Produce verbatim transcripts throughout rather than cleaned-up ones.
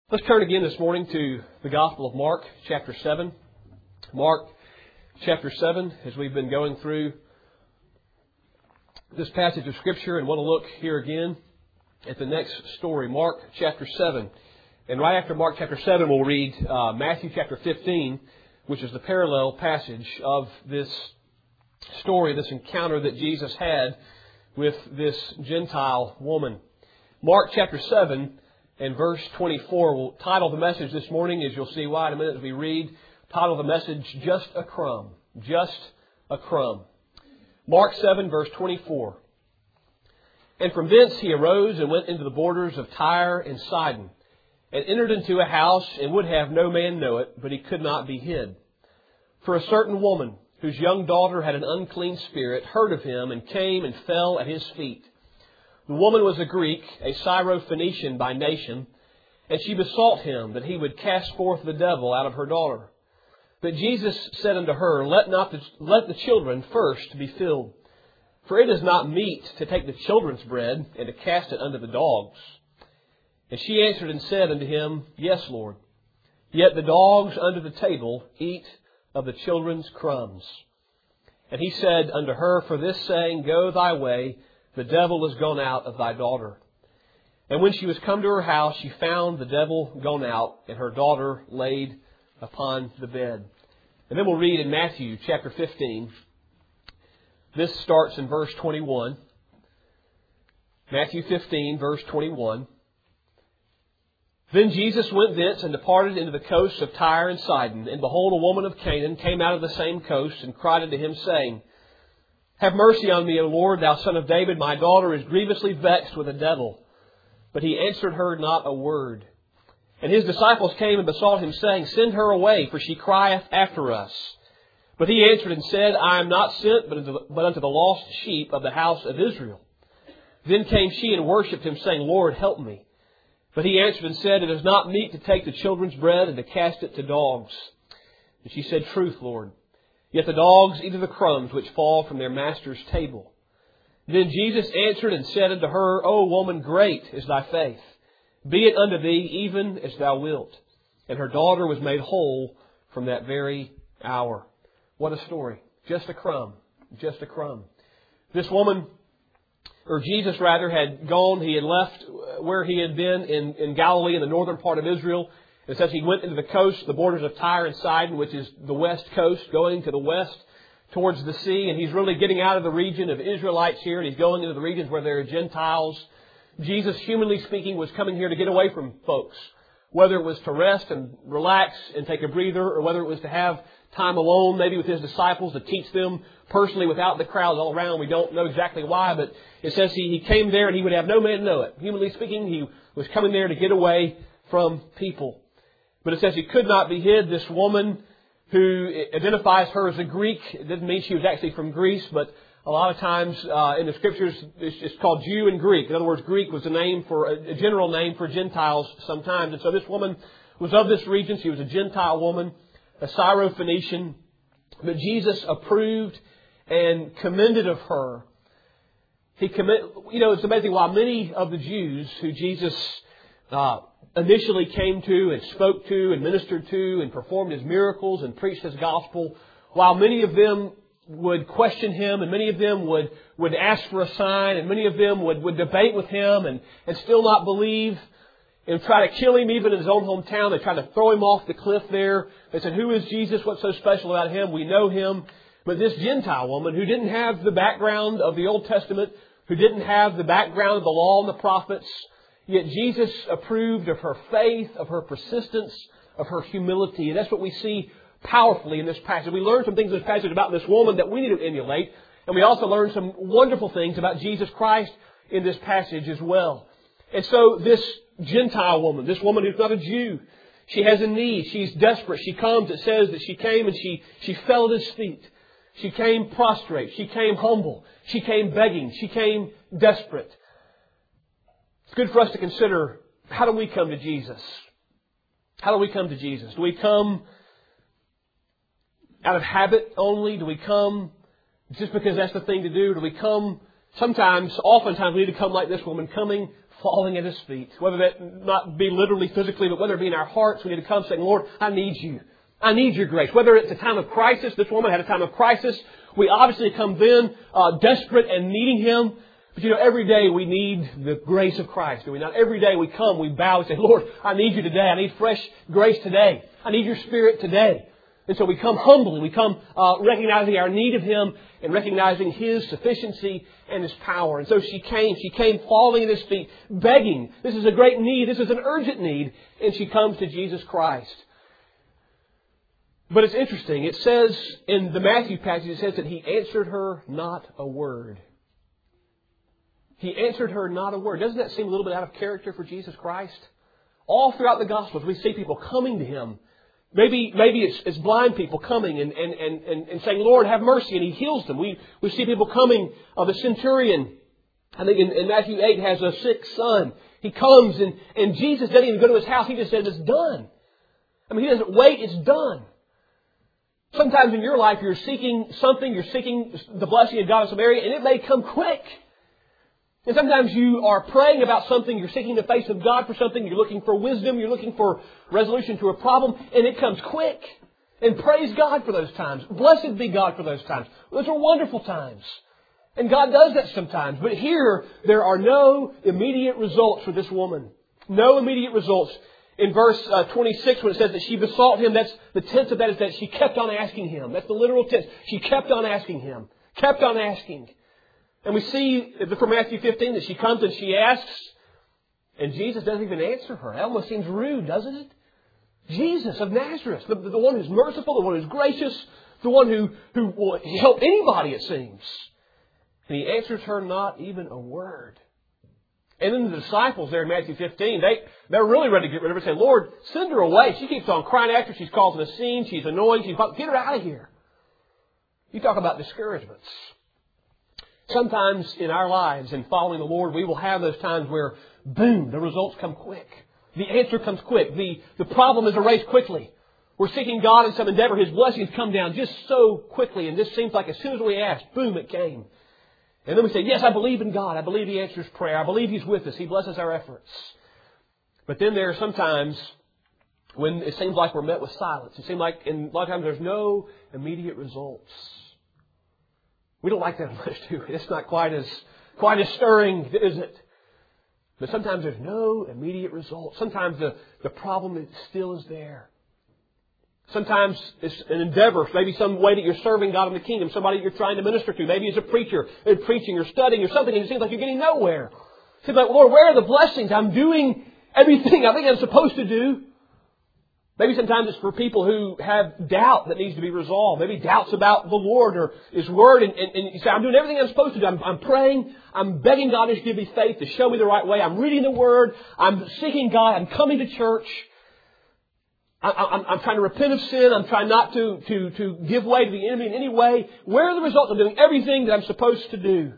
Let's turn again this morning to the Gospel of Mark, chapter seven. Mark, chapter seven, as we've been going through this passage of Scripture, and want to look here again at the next story, Mark, chapter seven. And right after Mark, chapter seven, we'll read uh, Matthew, chapter fifteen, which is the parallel passage of this story, this encounter that Jesus had with this Gentile woman. Mark, chapter seven, and verse twenty-four, we'll title the message this morning, as you'll see why in a minute as we read, title the message, Just a Crumb. Just a Crumb. Mark seven, verse twenty-four. And from thence he arose and went into the borders of Tyre and Sidon, and entered into a house, and would have no man know it, but he could not be hid. For a certain woman, whose young daughter had an unclean spirit, heard of him, and came and fell at his feet. The woman was a Greek, a Syrophoenician by nation, and she besought him that he would cast forth the devil out of her daughter. But Jesus said unto her, Let not the, let the children first be filled, for it is not meet to take the children's bread and to cast it unto the dogs. And she answered and said unto him, Yes, Lord. Yet the dogs under the table eat of the children's crumbs. And he said unto her, For this saying, Go thy way, the devil is gone out of thy daughter. And when she was come to her house, she found the devil gone out, and her daughter laid upon the bed. And then we'll read in Matthew chapter fifteen. This starts in verse twenty-one. Matthew fifteen, verse twenty-one. Then Jesus went thence and departed into the coasts of Tyre and Sidon. And behold, a woman of Canaan came out of the same coast, and cried unto him, saying, Have mercy on me, O Lord, thou son of David. My daughter is grievously vexed with a devil. But he answered her not a word. And his disciples came and besought him, saying, Send her away, for she crieth after us. But he answered and said, I am not sent, but unto, the, but unto the lost sheep of the house of Israel. Then came she and worshipped him, saying, Lord, help me. But he answered and said, It is not meet to take the children's bread and to cast it to dogs. And she said, Truth, Lord. Yet the dogs eat of the crumbs which fall from their master's table. Then Jesus answered and said unto her, O woman, great is thy faith. Be it unto thee even as thou wilt. And her daughter was made whole from that very hour. What a story. Just a crumb. Just a crumb. This woman, or Jesus rather, had gone, he had left where he had been in, in Galilee in the northern part of Israel. It says he went into the coast, the borders of Tyre and Sidon, which is the west coast, going to the west towards the sea. And he's really getting out of the region of Israelites here, and he's going into the regions where there are Gentiles. Jesus, humanly speaking, was coming here to get away from folks, whether it was to rest and relax and take a breather, or whether it was to have time alone, maybe with his disciples, to teach them personally without the crowds all around. We don't know exactly why, but it says he, he came there and he would have no man know it. Humanly speaking, he was coming there to get away from people. But it says he could not be hid. This woman who identifies her as a Greek, it didn't mean she was actually from Greece, but a lot of times uh, in the Scriptures it's, it's called Jew and Greek. In other words, Greek was a name for a, a general name for Gentiles sometimes. And so this woman was of this region. She was a Gentile woman, a Syrophoenician. But Jesus approved and commended of her. He commit, you know, it's amazing. While many of the Jews who Jesus uh, initially came to and spoke to and ministered to and performed his miracles and preached his gospel, while many of them would question him and many of them would, would ask for a sign and many of them would, would debate with him and, and still not believe and try to kill him even in his own hometown. They tried to throw him off the cliff there. They said, Who is Jesus? What's so special about him? We know him. But this Gentile woman who didn't have the background of the Old Testament, who didn't have the background of the law and the prophets, yet Jesus approved of her faith, of her persistence, of her humility. And that's what we see powerfully in this passage. We learn some things in this passage about this woman that we need to emulate. And we also learn some wonderful things about Jesus Christ in this passage as well. And so this Gentile woman, this woman who's not a Jew, she has a need. She's desperate. She comes. It says that she came and she, she fell at his feet. She came prostrate. She came humble. She came begging. She came desperate. It's good for us to consider, how do we come to Jesus? How do we come to Jesus? Do we come out of habit only? Do we come just because that's the thing to do? Do we come sometimes, oftentimes we need to come like this woman, coming falling at His feet. Whether that not be literally, physically, but whether it be in our hearts, we need to come saying, Lord, I need You. I need Your grace. Whether it's a time of crisis, this woman had a time of crisis. We obviously come then uh, desperate and needing Him. But you know, every day we need the grace of Christ. Do we not? Every day we come, we bow and say, Lord, I need You today. I need fresh grace today. I need Your Spirit today. And so we come humbly. We come uh, recognizing our need of Him and recognizing His sufficiency and His power. And so she came. She came falling at His feet, begging. This is a great need. This is an urgent need. And she comes to Jesus Christ. But it's interesting. It says in the Matthew passage, it says that He answered her not a word. He answered her not a word. Doesn't that seem a little bit out of character for Jesus Christ? All throughout the Gospels, we see people coming to Him. Maybe maybe it's, it's blind people coming and, and, and, and, and saying, Lord, have mercy, and He heals them. We we see people coming. Uh, the centurion, I think in, in Matthew eight, has a sick son. He comes and, and Jesus doesn't even go to his house. He just says, it's done. I mean, He doesn't wait. It's done. Sometimes in your life, you're seeking something. You're seeking the blessing of God in some area, and it may come quick. And sometimes you are praying about something, you're seeking the face of God for something, you're looking for wisdom, you're looking for resolution to a problem, and it comes quick. And praise God for those times. Blessed be God for those times. Those are wonderful times. And God does that sometimes. But here, there are no immediate results for this woman. No immediate results. In verse uh, twenty-six, when it says that she besought Him, that's the tense of that is that she kept on asking Him. That's the literal tense. She kept on asking Him. Kept on asking. And we see from Matthew fifteen that she comes and she asks, and Jesus doesn't even answer her. It almost seems rude, doesn't it? Jesus of Nazareth, the, the one who's merciful, the one who's gracious, the one who, who will help anybody, it seems. And He answers her not even a word. And then the disciples there in Matthew fifteen, they, they're really ready to get rid of her and say, Lord, send her away. She keeps on crying after. She's causing a scene. She's annoying. She's get her out of here. You talk about discouragements. Sometimes in our lives in following the Lord, we will have those times where, boom, the results come quick. The answer comes quick. The, the problem is erased quickly. We're seeking God in some endeavor. His blessings come down just so quickly. And this seems like as soon as we ask, boom, it came. And then we say, yes, I believe in God. I believe He answers prayer. I believe He's with us. He blesses our efforts. But then there are sometimes when it seems like we're met with silence. It seems like in a lot of times there's no immediate results. We don't like that much, do we? It's not quite as quite as stirring, is it? But sometimes there's no immediate result. Sometimes the, the problem is still is there. Sometimes it's an endeavor, maybe some way that you're serving God in the kingdom, somebody you're trying to minister to. Maybe as a preacher, they're preaching or studying or something, and it seems like you're getting nowhere. It seems like, Lord, where are the blessings? I'm doing everything I think I'm supposed to do. Maybe sometimes it's for people who have doubt that needs to be resolved. Maybe doubts about the Lord or His Word. And, and, and you say, I'm doing everything I'm supposed to do. I'm, I'm praying. I'm begging God to give me faith, to show me the right way. I'm reading the Word. I'm seeking God. I'm coming to church. I, I'm, I'm trying to repent of sin. I'm trying not to, to, to give way to the enemy in any way. Where are the results? I'm doing everything that I'm supposed to do.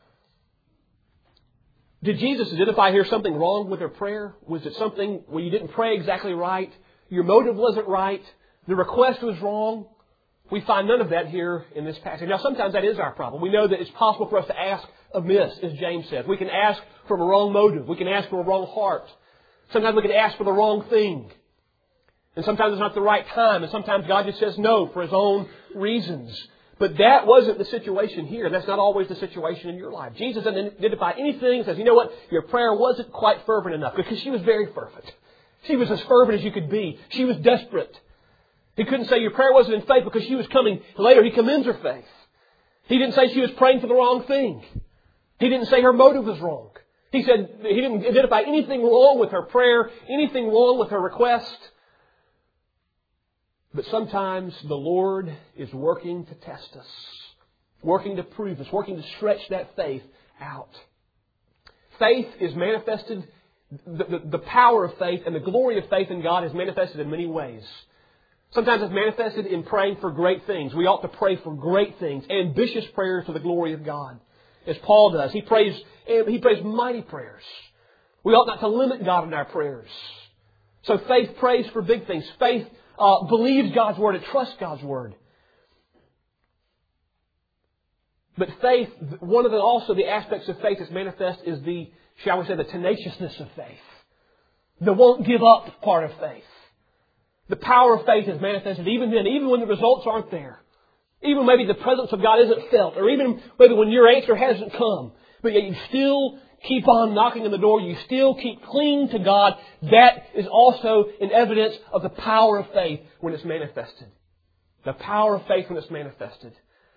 Did Jesus identify here something wrong with her prayer? Was it something where you didn't pray exactly right? Your motive wasn't right. The request was wrong. We find none of that here in this passage. Now, sometimes that is our problem. We know that it's possible for us to ask amiss, as James says. We can ask from a wrong motive. We can ask from a wrong heart. Sometimes we can ask for the wrong thing. And sometimes it's not the right time. And sometimes God just says no for His own reasons. But that wasn't the situation here. That's not always the situation in your life. Jesus doesn't identify anything. Says, you know what? Your prayer wasn't quite fervent enough. Because she was very fervent. She was as fervent as you could be. She was desperate. He couldn't say your prayer wasn't in faith because she was coming. Later, He commends her faith. He didn't say she was praying for the wrong thing. He didn't say her motive was wrong. He said He didn't identify anything wrong with her prayer, anything wrong with her request. But sometimes the Lord is working to test us, working to prove us, working to stretch that faith out. Faith is manifested. The, the, the power of faith and the glory of faith in God is manifested in many ways. Sometimes it's manifested in praying for great things. We ought to pray for great things, ambitious prayers for the glory of God, as Paul does. He prays, he prays mighty prayers. We ought not to limit God in our prayers. So faith prays for big things. Faith uh, believes God's Word and trusts God's Word. But faith, one of the also the aspects of faith that's manifest is the, shall we say, the tenaciousness of faith. The won't give up part of faith. The power of faith is manifested even then, even when the results aren't there. Even maybe the presence of God isn't felt, or even maybe when your answer hasn't come. But yet you still keep on knocking on the door. You still keep clinging to God. That is also an evidence of the power of faith when it's manifested. The power of faith when it's manifested.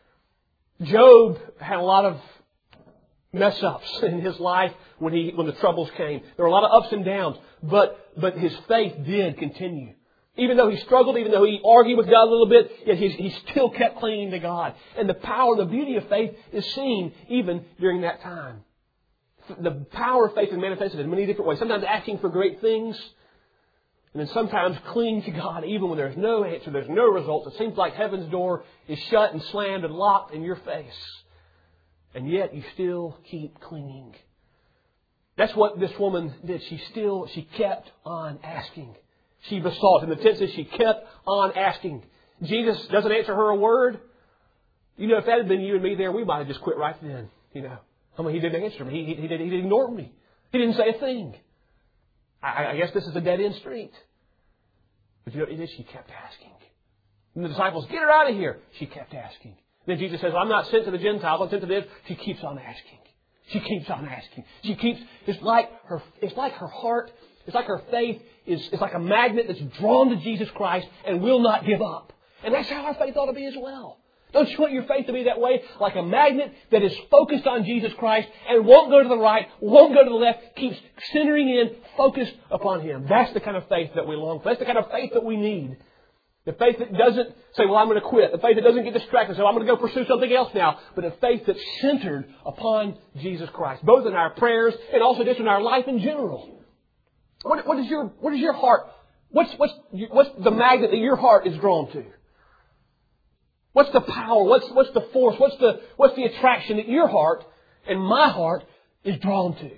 Job had a lot of mess ups in his life when he when the troubles came. There were a lot of ups and downs, but but his faith did continue. Even though he struggled, even though he argued with God a little bit, yet he, he still kept clinging to God. And the power, the beauty of faith is seen even during that time. The power of faith is manifested in many different ways. Sometimes asking for great things, and then sometimes clinging to God even when there's no answer, there's no results. It seems like heaven's door is shut and slammed and locked in your face. And yet you still keep clinging. That's what this woman did. She still, she kept on asking. She besought. In the tense is she kept on asking. Jesus doesn't answer her a word. You know, if that had been you and me there, we might have just quit right then. You know, I mean, he didn't answer me. He, he, he, did, he ignored me. He didn't say a thing. I, I guess this is a dead-end street. But you know what it is? She kept asking. And the disciples, get her out of here. She kept asking. Then Jesus says, well, I'm not sent to the Gentiles. I'm sent to this. She keeps on asking. She keeps on asking. She keeps, it's like her, it's like her heart, it's like her faith is, is like a magnet that's drawn to Jesus Christ and will not give up. And that's how our faith ought to be as well. Don't you want your faith to be that way? Like a magnet that is focused on Jesus Christ and won't go to the right, won't go to the left, keeps centering in, focused upon Him. That's the kind of faith that we long for. That's the kind of faith that we need. The faith that doesn't say, well, I'm going to quit. The faith that doesn't get distracted and say, well, I'm going to go pursue something else now. But a faith that's centered upon Jesus Christ, both in our prayers and also just in our life in general. What, what is your, what is your heart? What's, what's, what's the magnet that your heart is drawn to? What's the power? What's, what's the force? What's the, what's the attraction that your heart and my heart is drawn to?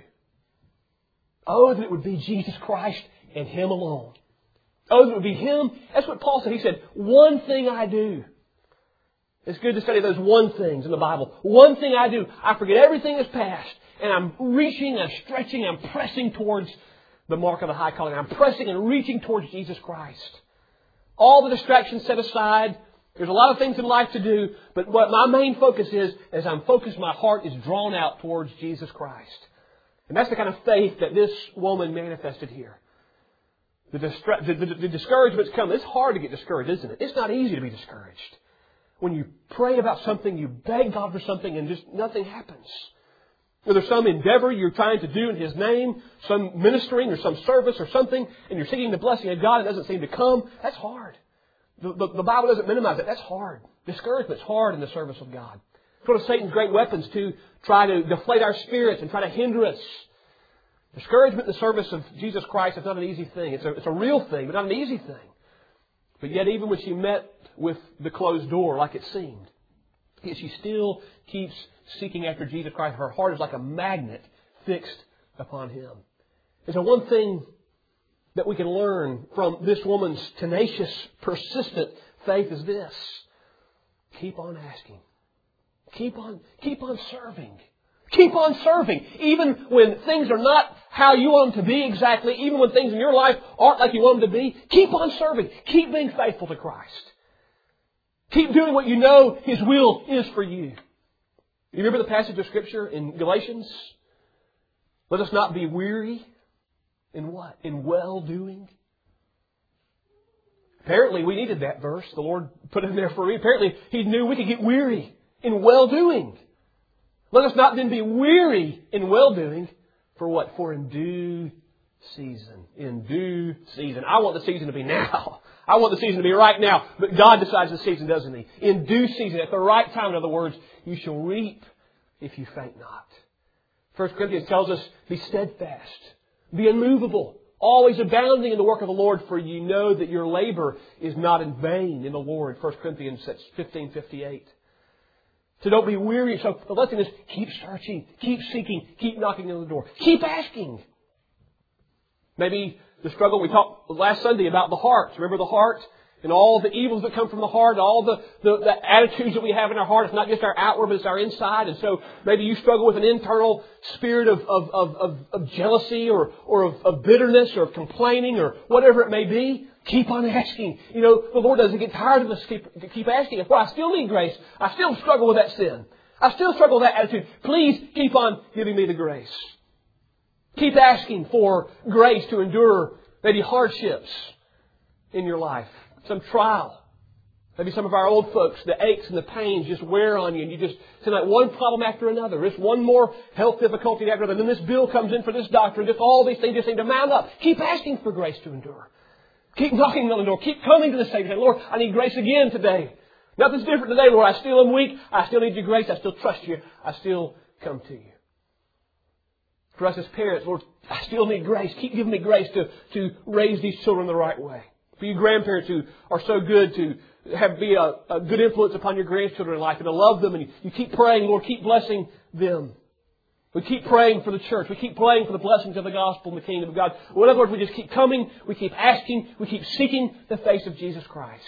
Oh, that it would be Jesus Christ and Him alone. Oh, that it would be Him. That's what Paul said. He said, one thing I do. It's good to study those one things in the Bible. One thing I do. I forget everything that's past. And I'm reaching, I'm stretching, I'm pressing towards the mark of the high calling. I'm pressing and reaching towards Jesus Christ. All the distractions set aside. There's a lot of things in life to do, but what my main focus is, as I'm focused, my heart is drawn out towards Jesus Christ. And that's the kind of faith that this woman manifested here. The, distra- the, the, the discouragements come. It's hard to get discouraged, isn't it? It's not easy to be discouraged. When you pray about something, you beg God for something, and just nothing happens. Or there's some endeavor you're trying to do in His name, some ministering or some service or something, and you're seeking the blessing of God and it doesn't seem to come. That's hard. The, the, the Bible doesn't minimize it. That's hard. Discouragement's hard in the service of God. It's one of Satan's great weapons to try to deflate our spirits and try to hinder us. Discouragement in the service of Jesus Christ is not an easy thing. It's a, it's a real thing, but not an easy thing. But yet even when she met with the closed door like it seemed, yet she still keeps seeking after Jesus Christ. Her heart is like a magnet fixed upon Him. There's a one thing that we can learn from this woman's tenacious, persistent faith is this. Keep on asking. Keep on, keep on serving. Keep on serving. Even when things are not how you want them to be exactly, even when things in your life aren't like you want them to be, keep on serving. Keep being faithful to Christ. Keep doing what you know His will is for you. You remember the passage of Scripture in Galatians? Let us not be weary in what? In well-doing. Apparently we needed that verse. The Lord put it in there for me. Apparently He knew we could get weary in well-doing. Let us not then be weary in well-doing. For what? For in due season. In due season. I want the season to be now. I want the season to be right now. But God decides the season, doesn't He? In due season, at the right time, in other words, you shall reap if you faint not. First Corinthians tells us, be steadfast. Be unmovable, always abounding in the work of the Lord, for you know that your labor is not in vain in the Lord. First Corinthians fifteen fifty-eight. So don't be weary. So the lesson is keep searching, keep seeking, keep knocking on the door. Keep asking. Maybe the struggle we talked last Sunday about the heart. Remember the heart? and all the evils that come from the heart, all the, the, the attitudes that we have in our heart. It's not just our outward, but it's our inside. And so maybe you struggle with an internal spirit of, of, of, of, of jealousy or, or of, of bitterness or of complaining or whatever it may be. Keep on asking. You know, the Lord doesn't get tired of us keep, keep asking. Well, I still need grace. I still struggle with that sin. I still struggle with that attitude. Please keep on giving me the grace. Keep asking for grace to endure maybe hardships in your life. Some trial. Maybe some of our old folks, the aches and the pains just wear on you and you just seem like one problem after another. Just one more health difficulty after another. And then this bill comes in for this doctor and just all these things just seem to mount up. Keep asking for grace to endure. Keep knocking on the door. Keep coming to the Savior. Say, Lord, I need grace again today. Nothing's different today, Lord. I still am weak. I still need your grace. I still trust you. I still come to you. For us as parents, Lord, I still need grace. Keep giving me grace to, to raise these children the right way. For you grandparents who are so good to have be a, a good influence upon your grandchildren in life and to love them, and you, you keep praying, Lord, keep blessing them. We keep praying for the church. We keep praying for the blessings of the gospel and the kingdom of God. In other words, we just keep coming, we keep asking, we keep seeking the face of Jesus Christ.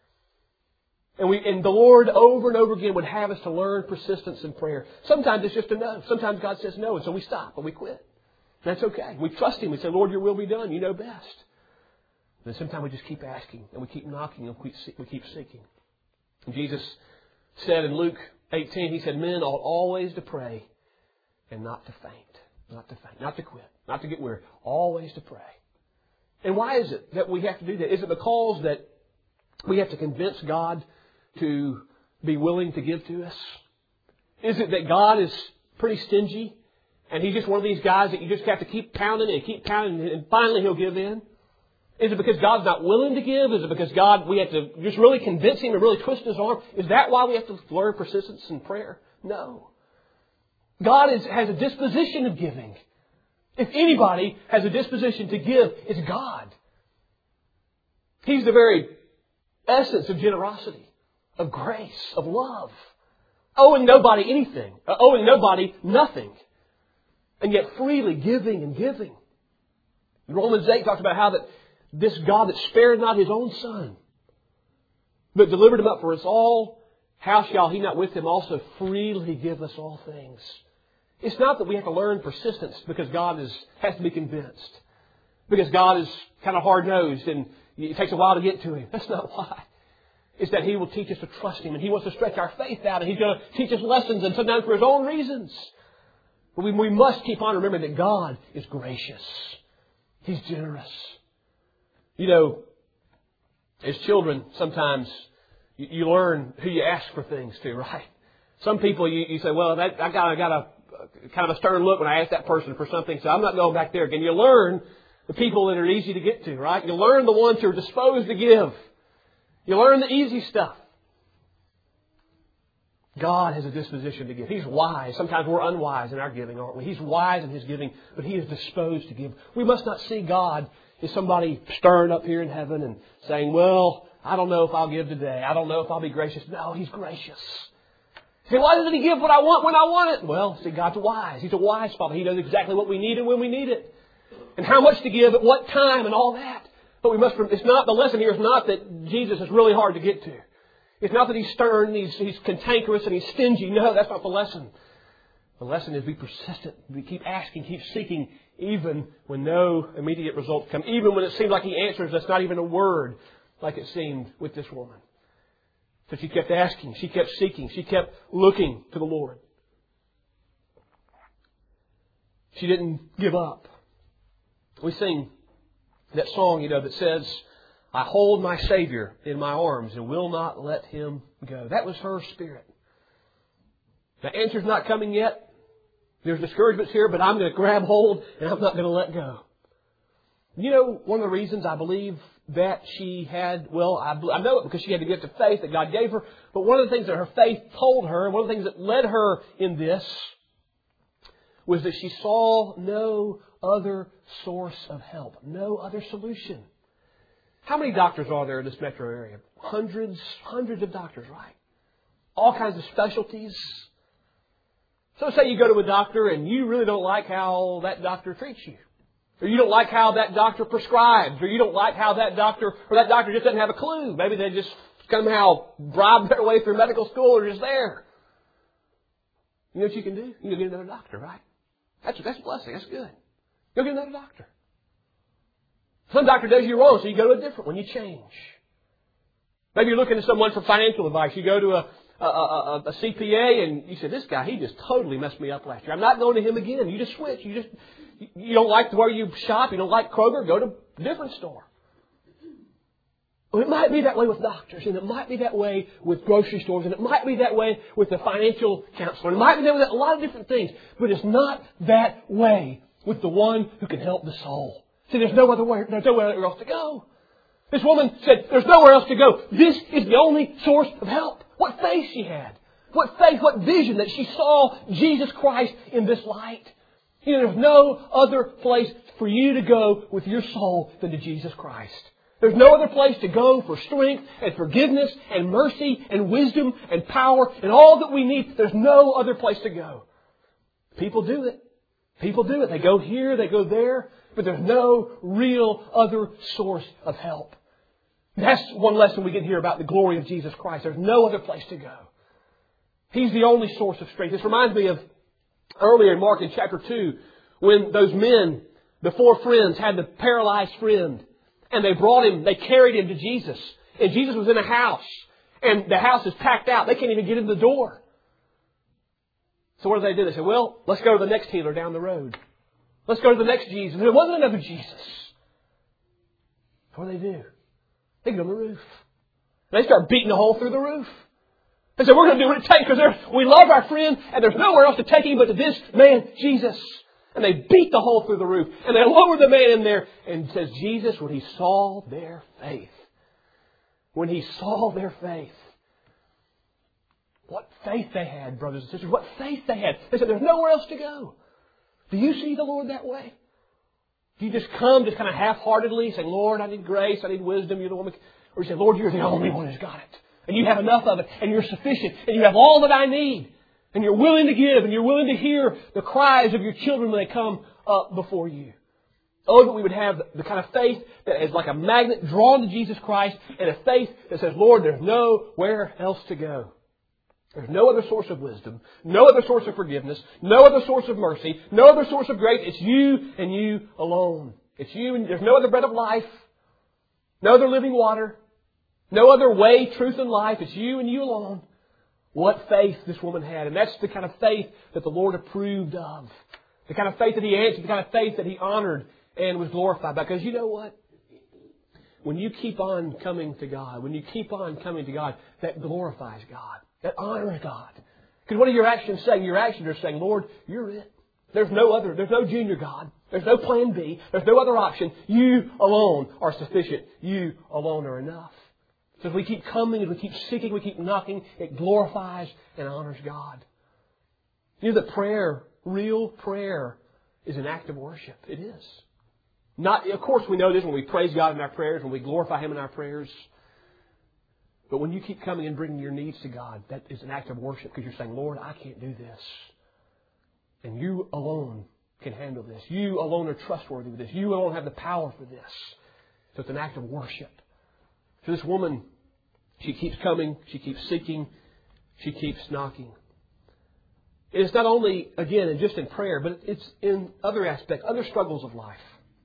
And we and the Lord over and over again would have us to learn persistence in prayer. Sometimes it's just a no. Sometimes God says no, and so we stop and we quit. That's okay. We trust Him. We say, Lord, your will be done. You know best. And then sometimes we just keep asking and we keep knocking and we keep seeking. And Jesus said in Luke eighteen, He said, men ought always to pray and not to faint. Not to faint. Not to quit. Not to get weary. Always to pray. And why is it that we have to do that? Is it because that we have to convince God to be willing to give to us? Is it that God is pretty stingy and He's just one of these guys that you just have to keep pounding and keep pounding and finally He'll give in? Is it because God's not willing to give? Is it because God, we have to just really convince Him and really twist His arm? Is that why we have to learn persistence in prayer? No. God is, has a disposition of giving. If anybody has a disposition to give, it's God. He's the very essence of generosity, of grace, of love. Owing nobody anything. Owing nobody nothing. And yet freely giving and giving. Romans eight talks about how that this God that spared not His own Son, but delivered Him up for us all, how shall He not with Him also freely give us all things? It's not that we have to learn persistence because God is, has to be convinced. Because God is kind of hard-nosed and it takes a while to get to Him. That's not why. It's that He will teach us to trust Him and He wants to stretch our faith out and He's going to teach us lessons and sometimes for His own reasons. But we, we must keep on remembering that God is gracious. He's generous. You know, as children, sometimes you, you learn who you ask for things to, right? Some people, you, you say, well, that, I got, I got a kind of a stern look when I ask that person for something, so I'm not going back there again. You learn the people that are easy to get to, right? You learn the ones who are disposed to give. You learn the easy stuff. God has a disposition to give. He's wise. Sometimes we're unwise in our giving, aren't we? He's wise in His giving, but He is disposed to give. We must not see God as somebody stern up here in heaven and saying, well, I don't know if I'll give today. I don't know if I'll be gracious. No, He's gracious. Say, why doesn't He give what I want when I want it? Well, see, God's wise. He's a wise Father. He knows exactly what we need and when we need it. And how much to give at what time and all that. But we must, it's not, the lesson here is not that Jesus is really hard to get to. It's not that He's stern, He's, he's cantankerous and He's stingy. No, that's not the lesson. The lesson is be persistent. We keep asking, keep seeking, even when no immediate results come. Even when it seems like He answers us not even a word, like it seemed with this woman. So she kept asking, she kept seeking, she kept looking to the Lord. She didn't give up. We sing that song, you know, that says, I hold my Savior in my arms and will not let Him go. That was her spirit. The answer's not coming yet. There's discouragements here, but I'm going to grab hold and I'm not going to let go. You know, one of the reasons I believe that she had, well, I, I know it because she had to get to faith that God gave her. But one of the things that her faith told her, one of the things that led her in this, was that she saw no other source of help, no other solution. How many doctors are there in this metro area? Hundreds, hundreds of doctors, right? All kinds of specialties. So say you go to a doctor and you really don't like how that doctor treats you. Or you don't like how that doctor prescribes. Or you don't like how that doctor, or that doctor just doesn't have a clue. Maybe they just somehow bribed their way through medical school or just there. You know what you can do? You can get another doctor, right? That's, that's a blessing. That's good. Go get another doctor. Some doctor does you wrong, so you go to a different one. You change. Maybe you're looking to someone for financial advice. You go to a, a, a, a C P A and you say, this guy, he just totally messed me up last year. I'm not going to him again. You just switch. You just, you don't like where you shop. You don't like Kroger. Go to a different store. Well, it might be that way with doctors, and it might be that way with grocery stores, and it might be that way with the financial counselor. It might be that way with a lot of different things. But it's not that way with the one who can help the soul. See, there's no other way, there's nowhere else to go. This woman said, there's nowhere else to go. This is the only source of help. What faith she had. What faith, what vision that she saw Jesus Christ in this light. You know, there's no other place for you to go with your soul than to Jesus Christ. There's no other place to go for strength and forgiveness and mercy and wisdom and power and all that we need. There's no other place to go. People do it. People do it. They go here, they go there, but there's no real other source of help. That's one lesson we get here about the glory of Jesus Christ. There's no other place to go. He's the only source of strength. This reminds me of earlier in Mark in chapter two, when those men, the four friends, had the paralyzed friend. And they brought him, they carried him to Jesus. And Jesus was in a house. And the house is packed out. They can't even get in the door. So what do they do? They say, well, let's go to the next healer down the road. Let's go to the next Jesus. There wasn't another Jesus. So what do they do? They get on the roof. They start beating a hole through the roof. They say, we're going to do what it takes because we love our friend and there's nowhere else to take him but to this man, Jesus. And they beat the hole through the roof. And they lower the man in there. And says, Jesus, when He saw their faith, when He saw their faith, what faith they had, brothers and sisters. What faith they had. They said, there's nowhere else to go. Do you see the Lord that way? Do you just come just kind of half-heartedly saying, Lord, I need grace, I need wisdom, you're the one. Or you say, Lord, you're the only one who's got it. And you have enough of it. And you're sufficient. And you have all that I need. And you're willing to give. And you're willing to hear the cries of your children when they come up before you. Oh, that we would have the kind of faith that is like a magnet drawn to Jesus Christ. And a faith that says, Lord, there's nowhere else to go. There's no other source of wisdom, no other source of forgiveness, no other source of mercy, no other source of grace. It's you and you alone. It's you and there's no other bread of life, no other living water, no other way, truth, and life. It's you and you alone. What faith this woman had. And that's the kind of faith that the Lord approved of. The kind of faith that He answered, the kind of faith that He honored and was glorified by. Because you know what? When you keep on coming to God, when you keep on coming to God, that glorifies God. That honors God. Because what are your actions saying? Your actions are saying, Lord, you're it. There's no other. There's no junior God. There's no plan B. There's no other option. You alone are sufficient. You alone are enough. So as we keep coming, as we keep seeking, we keep knocking, it glorifies and honors God. You know that prayer, real prayer, is an act of worship. It is. Not, of course, we know this when we praise God in our prayers, when we glorify Him in our prayers. But when you keep coming and bringing your needs to God, that is an act of worship because you're saying, Lord, I can't do this. And you alone can handle this. You alone are trustworthy with this. You alone have the power for this. So it's an act of worship. So this woman, she keeps coming, she keeps seeking, she keeps knocking. And it's not only, again, just in prayer, but it's in other aspects, other struggles of life.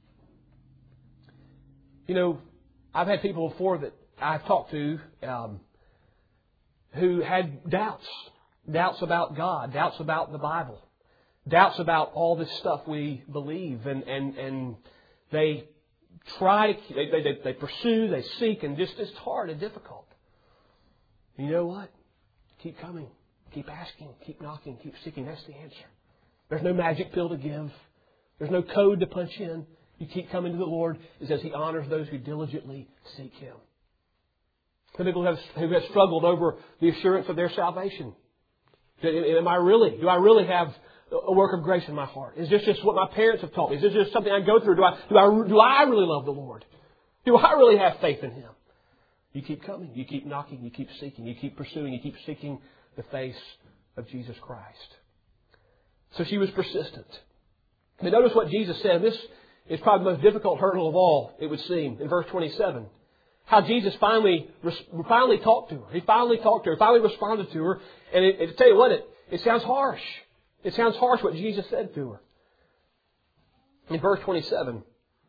You know, I've had people before that I've talked to um, who had doubts. Doubts about God. Doubts about the Bible. Doubts about all this stuff we believe. And, and, and they try, they, they, they pursue, they seek, and just it's hard and difficult. And you know what? Keep coming. Keep asking. Keep knocking. Keep seeking. That's the answer. There's no magic pill to give. There's no code to punch in. You keep coming to the Lord. It says He honors those who diligently seek Him. Some people have, who have struggled over the assurance of their salvation. Am I really? Do I really have a work of grace in my heart? Is this just what my parents have taught me? Is this just something I go through? Do I, do I, do I really love the Lord? Do I really have faith in Him? You keep coming. You keep knocking. You keep seeking. You keep pursuing. You keep seeking the face of Jesus Christ. So she was persistent. But notice what Jesus said. This is probably the most difficult hurdle of all, it would seem, in verse twenty-seven. How Jesus finally finally talked to her. He finally talked to her, finally responded to her. And it, it, to tell you what, it, it sounds harsh. It sounds harsh what Jesus said to her. In verse twenty-seven.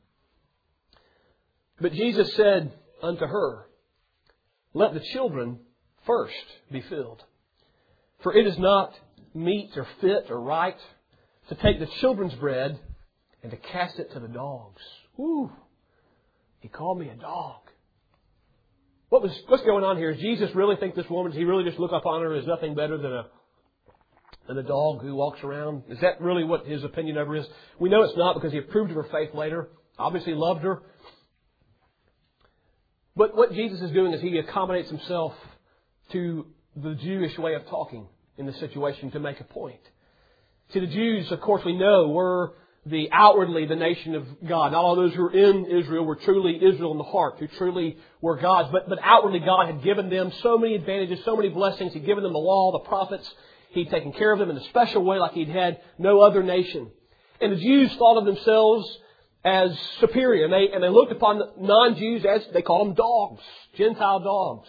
But Jesus said unto her, let the children first be filled. For it is not meet or fit or right to take the children's bread and to cast it to the dogs. Woo! He called me a dog. What was what's going on here? Does Jesus really think this woman, does he really just look upon her as nothing better than a than a dog who walks around? Is that really what his opinion of her is? We know it's not, because he approved of her faith later. Obviously loved her. But what Jesus is doing is he accommodates himself to the Jewish way of talking in this situation to make a point. See, the Jews, of course, we know, were the outwardly the nation of God. Not all those who were in Israel were truly Israel in the heart, who truly were God's. But, but outwardly God had given them so many advantages, so many blessings. He'd given them the law, the prophets. He'd taken care of them in a special way like he'd had no other nation. And the Jews thought of themselves as superior. And they, and they looked upon the non-Jews as, they called them dogs, Gentile dogs.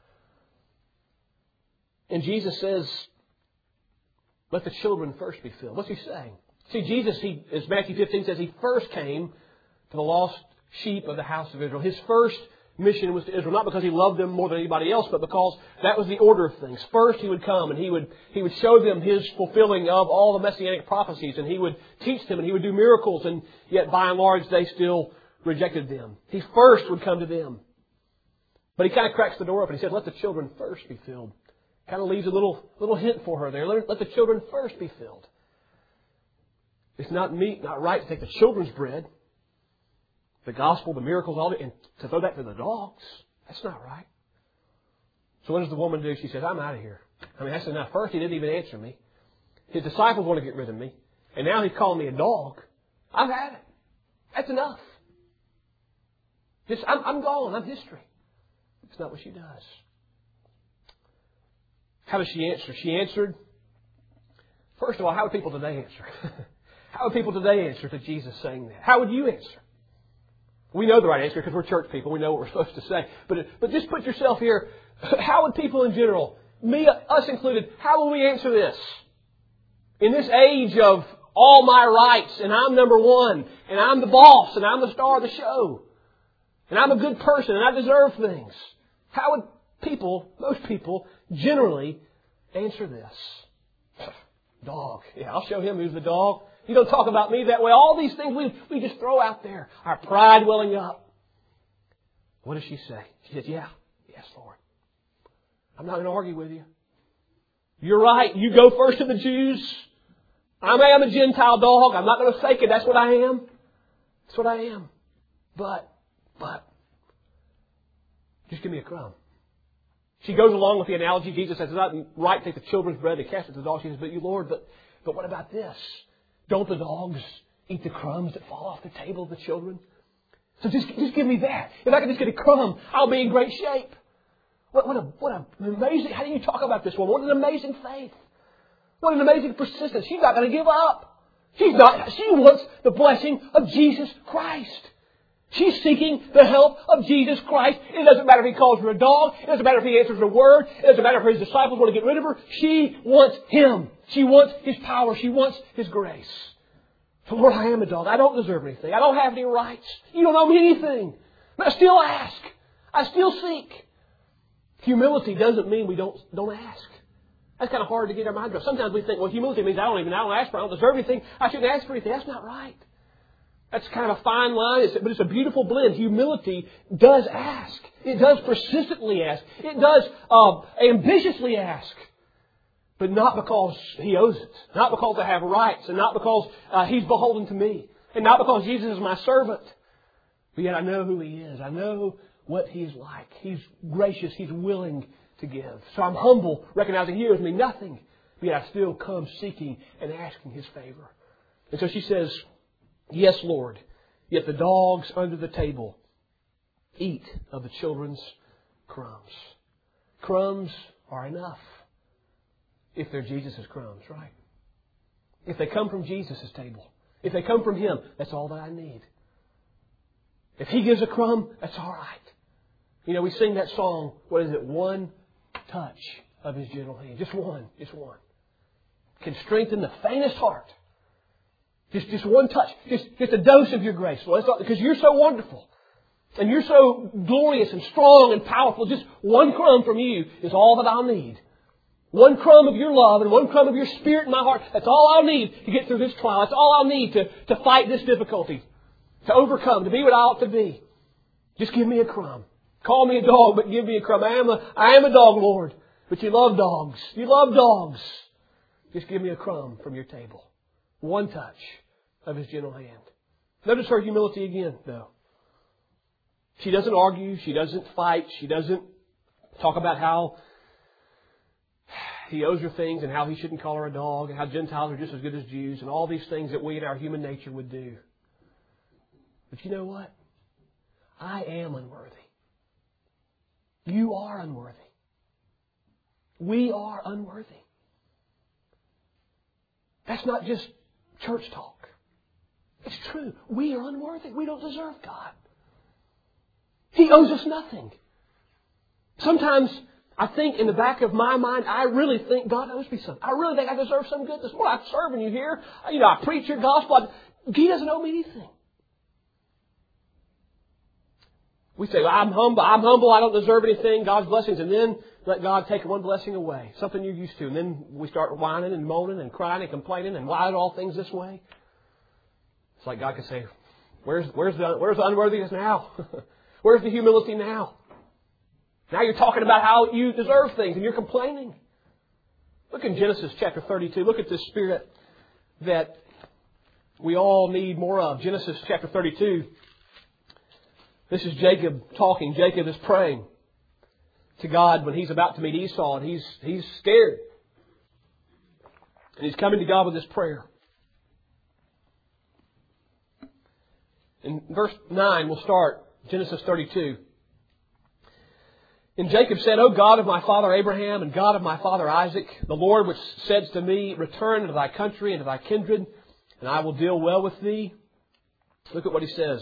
And Jesus says, let the children first be filled. What's he saying? See, Jesus, he, as Matthew fifteen says, he first came to the lost sheep of the house of Israel. His first mission was to Israel, not because he loved them more than anybody else, but because that was the order of things. First, he would come and he would he would show them his fulfilling of all the messianic prophecies, and he would teach them and he would do miracles, and yet by and large they still rejected them. He first would come to them. But he kind of cracks the door open. He says, let the children first be filled. Kind of leaves a little little hint for her there. Let, let the children first be filled. It's not meet, not right to take the children's bread, the gospel, the miracles, all that, and to throw that to the dogs. That's not right. So what does the woman do? She says, I'm out of here. I mean, that's enough. First, he didn't even answer me. His disciples want to get rid of me. And now he's calling me a dog. I've had it. That's enough. Just, I'm, I'm gone. I'm history. It's not what she does. How does she answer? She answered, first of all, how would people today answer? How would people today answer to Jesus saying that? How would you answer? We know the right answer because we're church people. We know what we're supposed to say. But but just put yourself here. How would people in general, me, us included, how will we answer this? In this age of all my rights, and I'm number one, and I'm the boss, and I'm the star of the show, and I'm a good person, and I deserve things. How would people, most people, generally answer this? Dog. Yeah, I'll show him who's the dog. You don't talk about me that way. All these things we, we just throw out there. Our pride welling up. What does she say? She says, yeah, yes, Lord. I'm not going to argue with you. You're right. You go first to the Jews. I am a Gentile dog. I'm not going to fake it. That's what I am. That's what I am. But, but, just give me a crumb. She goes along with the analogy. Jesus says, it's not right to take the children's bread and cast it to the dogs. She says, but you, Lord, but, but what about this? Don't the dogs eat the crumbs that fall off the table of the children? So just, just give me that. If I can just get a crumb, I'll be in great shape. What, what, a, what an amazing, how do you talk about this woman? What an amazing faith. What an amazing persistence. She's not going to give up. She's not, she wants the blessing of Jesus Christ. She's seeking the help of Jesus Christ. It doesn't matter if he calls her a dog. It doesn't matter if he answers her word. It doesn't matter if his disciples want to get rid of her. She wants him. She wants his power. She wants his grace. So Lord, I am a dog. I don't deserve anything. I don't have any rights. You don't owe me anything. But I still ask. I still seek. Humility doesn't mean we don't, don't ask. That's kind of hard to get our mind around. Sometimes we think, well, humility means I don't even, I don't ask for, I don't deserve anything. I shouldn't ask for anything. That's not right. That's kind of a fine line, but it's a beautiful blend. Humility does ask. It does persistently ask. It does uh, ambitiously ask. But not because he owes it. Not because I have rights. And not because uh, he's beholden to me. And not because Jesus is my servant. But yet I know who he is. I know what he's like. He's gracious. He's willing to give. So I'm humble, recognizing he owes me nothing. But yet I still come seeking and asking his favor. And so she says, yes, Lord, yet the dogs under the table eat of the children's crumbs. Crumbs are enough if they're Jesus' crumbs, right? If they come from Jesus' table, if they come from him, that's all that I need. If He gives a crumb, that's all right. You know, we sing that song, what is it? One touch of His gentle hand. Just one. Just one. Can strengthen the faintest heart. Just, just one touch. Just, just a dose of your grace, Lord. That's all, because you're so wonderful. And you're so glorious and strong and powerful. Just one crumb from you is all that I'll need. One crumb of your love and one crumb of your Spirit in my heart. That's all I'll need to get through this trial. That's all I'll need to, to fight this difficulty. To overcome, to be what I ought to be. Just give me a crumb. Call me a dog, but give me a crumb. I am a, I am a dog, Lord. But you love dogs. You love dogs. Just give me a crumb from your table. One touch of His gentle hand. Notice her humility again, though. She doesn't argue. She doesn't fight. She doesn't talk about how He owes her things and how He shouldn't call her a dog and how Gentiles are just as good as Jews and all these things that we in our human nature would do. But you know what? I am unworthy. You are unworthy. We are unworthy. That's not just church talk. It's true. We are unworthy. We don't deserve God. He owes us nothing. Sometimes I think in the back of my mind, I really think God owes me something. I really think I deserve some goodness. Well, I'm serving you here. You know, I preach your gospel. He doesn't owe me anything. We say, well, I'm humble, I'm humble, I don't deserve anything, God's blessings, and then let God take one blessing away, something you're used to. And then we start whining and moaning and crying and complaining, and why are all things this way? It's like God can say, where's, where's, the, where's the unworthiness now? Where's the humility now? Now you're talking about how you deserve things, and you're complaining. Look in Genesis chapter thirty-two. Look at this spirit that we all need more of. Genesis chapter thirty-two. This is Jacob talking. Jacob is praying to God when he's about to meet Esau, and he's he's scared. And he's coming to God with this prayer. In verse nine, we'll start Genesis thirty-two. And Jacob said, O God of my father Abraham and God of my father Isaac, the Lord which said to me, return into thy country and to thy kindred, and I will deal well with thee. Look at what he says.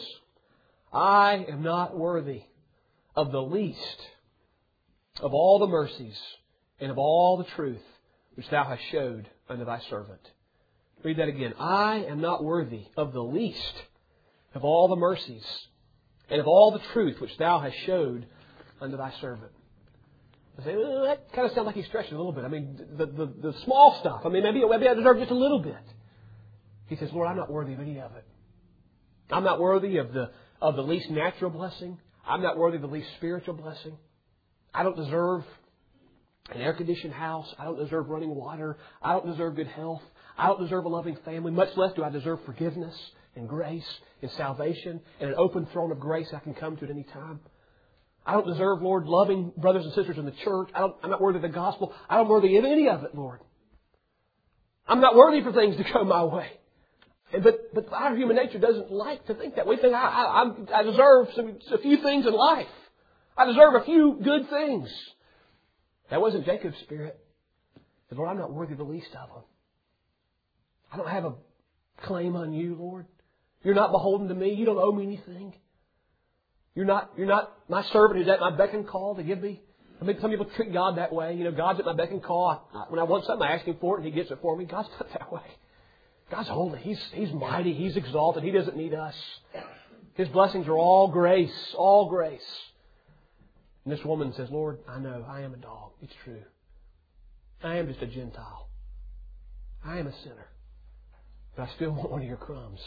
I am not worthy of the least of all the mercies and of all the truth which thou hast showed unto thy servant. Read that again. I am not worthy of the least of all the mercies and of all the truth which thou hast showed unto thy servant. I say, well, that kind of sounds like he's stretching a little bit. I mean, the, the, the small stuff. I mean, maybe, maybe I deserve just a little bit. He says, Lord, I'm not worthy of any of it. I'm not worthy of the of the least natural blessing. I'm not worthy of the least spiritual blessing. I don't deserve an air-conditioned house. I don't deserve running water. I don't deserve good health. I don't deserve a loving family. Much less do I deserve forgiveness and grace and salvation and an open throne of grace I can come to at any time. I don't deserve, Lord, loving brothers and sisters in the church. I don't, I'm not worthy of the gospel. I don't worthy of any of it, Lord. I'm not worthy for things to go my way. And but but our human nature doesn't like to think that. We think I I, I'm, I deserve some, a few things in life. I deserve a few good things. That wasn't Jacob's spirit. He said, Lord, I'm not worthy of the least of them. I don't have a claim on you, Lord. You're not beholden to me. You don't owe me anything. You're not, you're not my servant who's at my beck and call to give me. I mean, some people treat God that way. You know, God's at my beck and call. I, when I want something, I ask Him for it and He gets it for me. God's not that way. God's holy. He's, He's mighty. He's exalted. He doesn't need us. His blessings are all grace. All grace. And this woman says, Lord, I know I am a dog. It's true. I am just a Gentile. I am a sinner. But I still want one of your crumbs.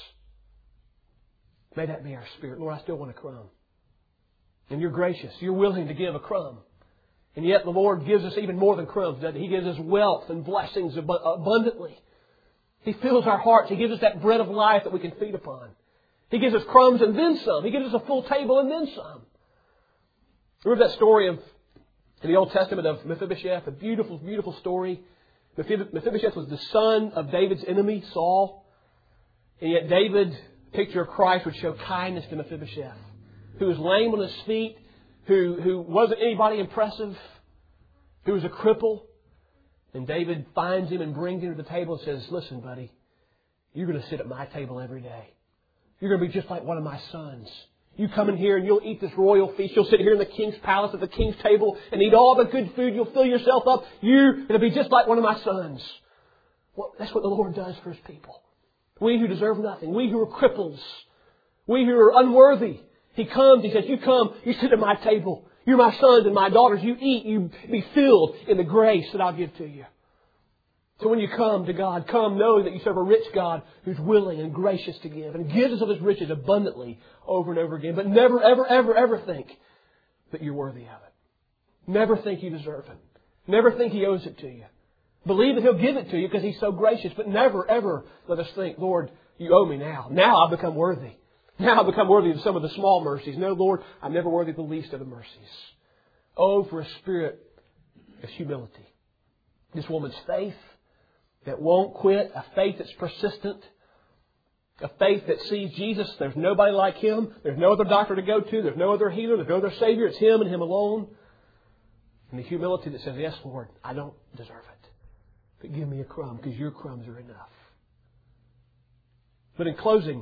May that be our spirit. Lord, I still want a crumb. And you're gracious. You're willing to give a crumb. And yet the Lord gives us even more than crumbs, doesn't He? He gives us wealth and blessings abundantly. He fills our hearts. He gives us that bread of life that we can feed upon. He gives us crumbs and then some. He gives us a full table and then some. Remember that story of in the Old Testament of Mephibosheth? A beautiful, beautiful story. Mephibosheth was the son of David's enemy, Saul. And yet David, picture of Christ, would show kindness to Mephibosheth, who was lame on his feet, who, who wasn't anybody impressive, who was a cripple. And David finds him and brings him to the table and says, listen, buddy, you're going to sit at my table every day. You're going to be just like one of my sons. You come in here and you'll eat this royal feast. You'll sit here in the king's palace at the king's table and eat all the good food. You'll fill yourself up. You're going to be just like one of my sons. Well, that's what the Lord does for His people. We who deserve nothing. We who are cripples. We who are unworthy. He comes, He says, you come, you sit at my table. You're my sons and my daughters. You eat, you be filled in the grace that I'll give to you. So when you come to God, come knowing that you serve a rich God who's willing and gracious to give and gives us of His riches abundantly over and over again. But never, ever, ever, ever think that you're worthy of it. Never think you deserve it. Never think He owes it to you. Believe that He'll give it to you because He's so gracious. But never, ever let us think, Lord, you owe me now. Now I've become worthy. Now I've become worthy of some of the small mercies. No, Lord, I'm never worthy of the least of the mercies. Oh, for a spirit of humility. This woman's faith that won't quit, a faith that's persistent, a faith that sees Jesus. There's nobody like Him. There's no other doctor to go to. There's no other healer. There's no other Savior. It's Him and Him alone. And the humility that says, yes, Lord, I don't deserve it. But give me a crumb because your crumbs are enough. But in closing,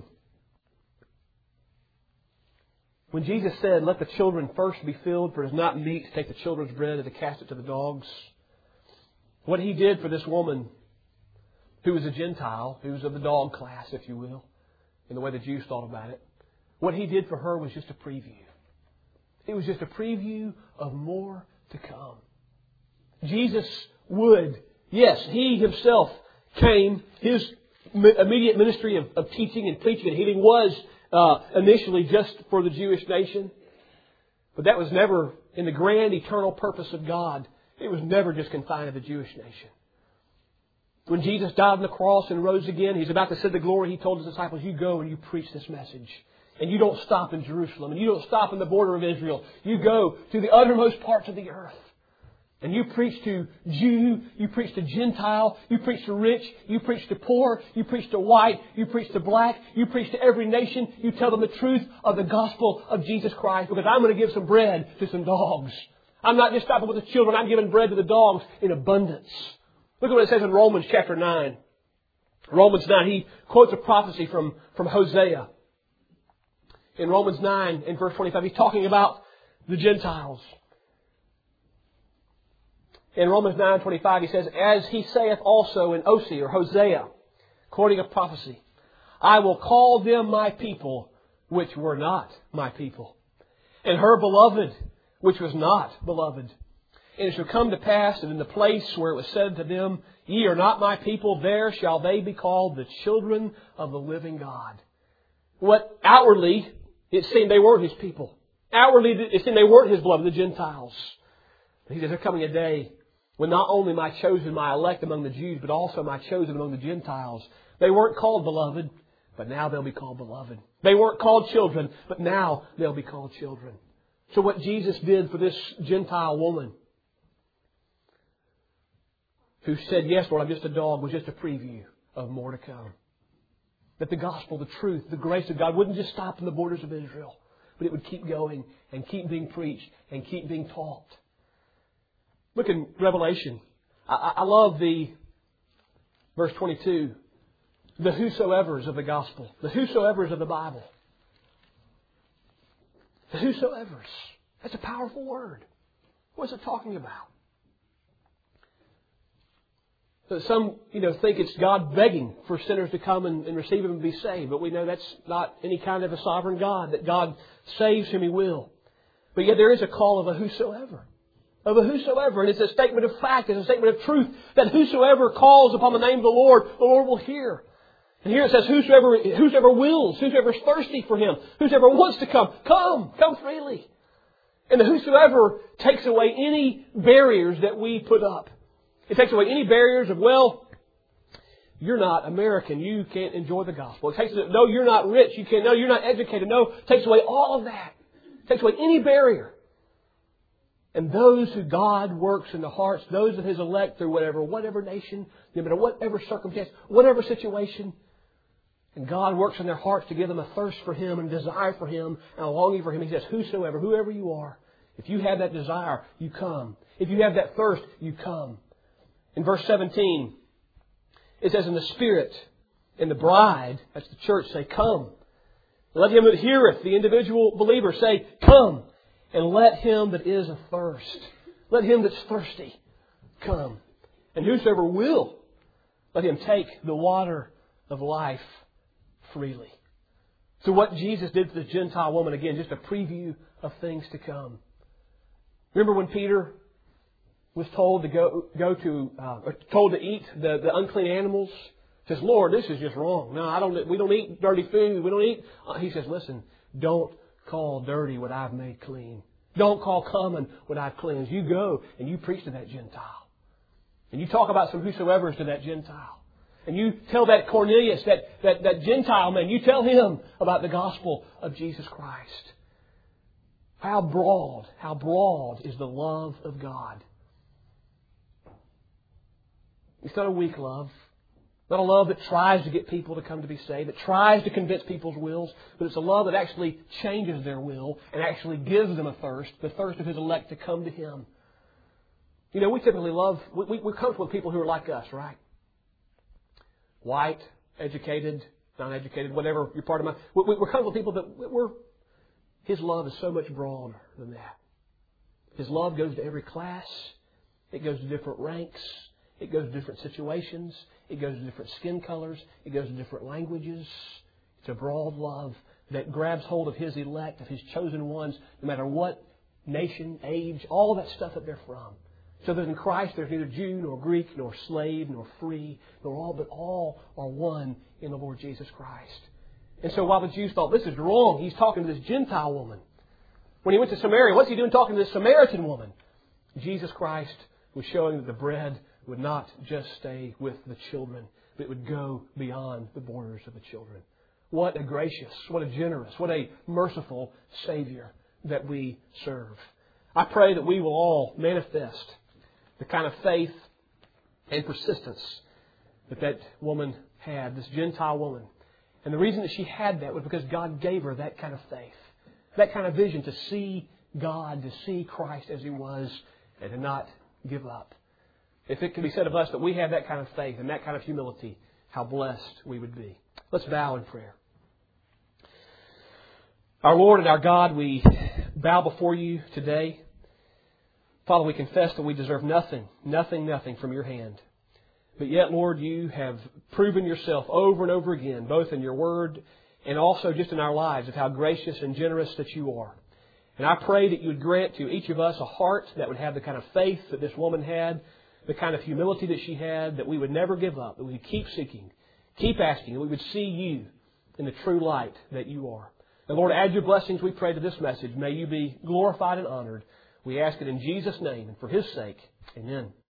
when Jesus said, let the children first be filled, for it is not meet to take the children's bread and to cast it to the dogs, what He did for this woman who was a Gentile, who was of the dog class, if you will, in the way the Jews thought about it, what He did for her was just a preview. It was just a preview of more to come. Jesus would, yes, He Himself came, His immediate ministry of, of teaching and preaching and healing was uh, initially just for the Jewish nation. But that was never, in the grand eternal purpose of God, it was never just confined to the Jewish nation. When Jesus died on the cross and rose again, He's about to send the glory. He told His disciples, you go and you preach this message. And you don't stop in Jerusalem. And you don't stop in the border of Israel. You go to the uttermost parts of the earth. And you preach to Jew. You preach to Gentile. You preach to rich. You preach to poor. You preach to white. You preach to black. You preach to every nation. You tell them the truth of the gospel of Jesus Christ. Because I'm going to give some bread to some dogs. I'm not just stopping with the children. I'm giving bread to the dogs in abundance. Look at what it says in Romans chapter nine. Romans nine, he quotes a prophecy from, from Hosea. In Romans nine, in verse twenty-five, he's talking about the Gentiles. In Romans nine twenty-five, he says, as he saith also in Osee or Hosea, quoting a prophecy, I will call them my people, which were not my people, and her beloved, which was not beloved. And it shall come to pass that in the place where it was said to them, ye are not my people, there shall they be called the children of the living God. What outwardly, it seemed they weren't His people. Outwardly, it seemed they weren't His beloved, the Gentiles. But He says, there's coming a day when not only my chosen, my elect among the Jews, but also my chosen among the Gentiles. They weren't called beloved, but now they'll be called beloved. They weren't called children, but now they'll be called children. So what Jesus did for this Gentile woman, who said, yes, Lord, I'm just a dog, was just a preview of more to come. That the gospel, the truth, the grace of God wouldn't just stop in the borders of Israel, but it would keep going and keep being preached and keep being taught. Look in Revelation. I, I love the verse twenty-two. The whosoevers of the gospel. The whosoevers of the Bible. The whosoevers. That's a powerful word. What's it talking about? Some, you know, think it's God begging for sinners to come and, and receive Him and be saved. But we know that's not any kind of a sovereign God, that God saves whom He will. But yet there is a call of a whosoever. Of a whosoever. And it's a statement of fact, it's a statement of truth, that whosoever calls upon the name of the Lord, the Lord will hear. And here it says, whosoever, whosoever wills, whosoever is thirsty for Him, whosoever wants to come, come, come freely. And the whosoever takes away any barriers that we put up. It takes away any barriers of, well, you're not American. You can't enjoy the gospel. It takes away, no, you're not rich. You can't, no, you're not educated. No, it takes away all of that. It takes away any barrier. And those who God works in the hearts, those of His elect through whatever, whatever nation, no matter whatever circumstance, whatever situation, and God works in their hearts to give them a thirst for Him and desire for Him and a longing for Him. He says, whosoever, whoever you are, if you have that desire, you come. If you have that thirst, you come. In verse seventeen, it says, and the Spirit and the bride, that's the church, say, come. Let him that heareth, the individual believer, say, come. And let him that is athirst, let him that's thirsty, come. And whosoever will, let him take the water of life freely. So what Jesus did to the Gentile woman, again, just a preview of things to come. Remember when Peter was told to go go to uh, told to eat the, the unclean animals? He says, Lord, this is just wrong. No, I don't. We don't eat dirty food. We don't eat. Uh, he says, listen, don't call dirty what I've made clean. Don't call common what I've cleansed. You go and you preach to that Gentile. And you talk about some whosoever's to that Gentile. And you tell that Cornelius, that, that, that Gentile man, you tell him about the gospel of Jesus Christ. How broad, how broad is the love of God. It's not a weak love. Not a love that tries to get people to come to be saved, that tries to convince people's wills, but it's a love that actually changes their will and actually gives them a thirst, the thirst of His elect to come to Him. You know, we typically love, we, we, we're comfortable with people who are like us, right? White, educated, non-educated, whatever you're part of my... We, we're comfortable with people that we're... His love is so much broader than that. His love goes to every class. It goes to different ranks. It goes to different situations. It goes to different skin colors. It goes to different languages. It's a broad love that grabs hold of His elect, of His chosen ones, no matter what nation, age, all that stuff that they're from. So that in Christ there's neither Jew nor Greek nor slave nor free nor all, but all are one in the Lord Jesus Christ. And so while the Jews thought this is wrong, He's talking to this Gentile woman. When He went to Samaria, what's He doing talking to this Samaritan woman? Jesus Christ was showing that the bread would not just stay with the children, but it would go beyond the borders of the children. What a gracious, what a generous, what a merciful Savior that we serve. I pray that we will all manifest the kind of faith and persistence that that woman had, this Gentile woman. And the reason that she had that was because God gave her that kind of faith, that kind of vision to see God, to see Christ as He was, and to not give up. If it can be said of us that we have that kind of faith and that kind of humility, how blessed we would be. Let's bow in prayer. Our Lord and our God, we bow before You today. Father, we confess that we deserve nothing, nothing, nothing from Your hand. But yet, Lord, You have proven Yourself over and over again, both in Your Word and also just in our lives, of how gracious and generous that You are. And I pray that You would grant to each of us a heart that would have the kind of faith that this woman had, the kind of humility that she had, that we would never give up, that we would keep seeking, keep asking, that we would see You in the true light that You are. And Lord, add Your blessings, we pray, to this message. May You be glorified and honored. We ask it in Jesus' name and for His sake. Amen.